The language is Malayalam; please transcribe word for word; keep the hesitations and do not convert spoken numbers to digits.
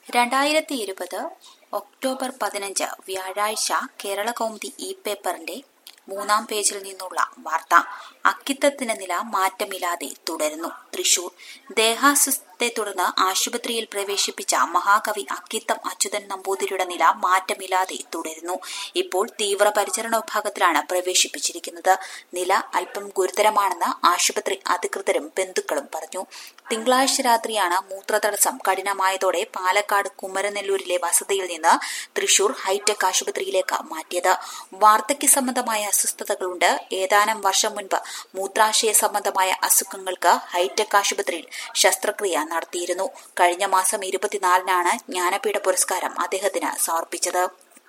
രണ്ടായിരത്തി ഇരുപത് ഒക്ടോബർ പതിനഞ്ച് വ്യാഴാഴ്ച കേരളകൗമുദി ഇ പേപ്പറിന്റെ മൂന്നാം പേജിൽ നിന്നുള്ള വാർത്ത. അക്കിത്തത്തിന്റെ നില മാറ്റമില്ലാതെ തുടരുന്നു. തൃശൂർ. ദേഹാസ്വസ്ഥത്തെ തുടർന്ന് ആശുപത്രിയിൽ പ്രവേശിപ്പിച്ച മഹാകവി അക്കിത്തം അച്യുതൻ നമ്പൂതിരിയുടെ നില മാറ്റമില്ലാതെ തുടരുന്നു. ഇപ്പോൾ തീവ്രപരിചരണ വിഭാഗത്തിലാണ് പ്രവേശിപ്പിച്ചിരിക്കുന്നത്. നില അല്പം ഗുരുതരമാണെന്ന് ആശുപത്രി അധികൃതരും ബന്ധുക്കളും പറഞ്ഞു. തിങ്കളാഴ്ച രാത്രിയാണ് മൂത്രതടസ്സം കഠിനമായതോടെ പാലക്കാട് കുമരനെല്ലൂരിലെ വസതിയിൽ നിന്ന് തൃശൂർ ഹൈടെക് ആശുപത്രിയിലേക്ക് മാറ്റിയത്. വാർദ്ധക്യ സംബന്ധമായ അസ്വസ്ഥതകളുണ്ട്. ഏതാനും വർഷം മുൻപ് മൂത്രാശയ സംബന്ധമായ അസുഖങ്ങൾക്ക് ഹൈടെക് ആശുപത്രിയിൽ ശസ്ത്രക്രിയ നടത്തിയിരുന്നു. കഴിഞ്ഞ മാസം ഇരുപത്തിനാലിനാണ് ജ്ഞാനപീഠ പുരസ്കാരം അദ്ദേഹത്തിന് സമർപ്പിച്ചത്.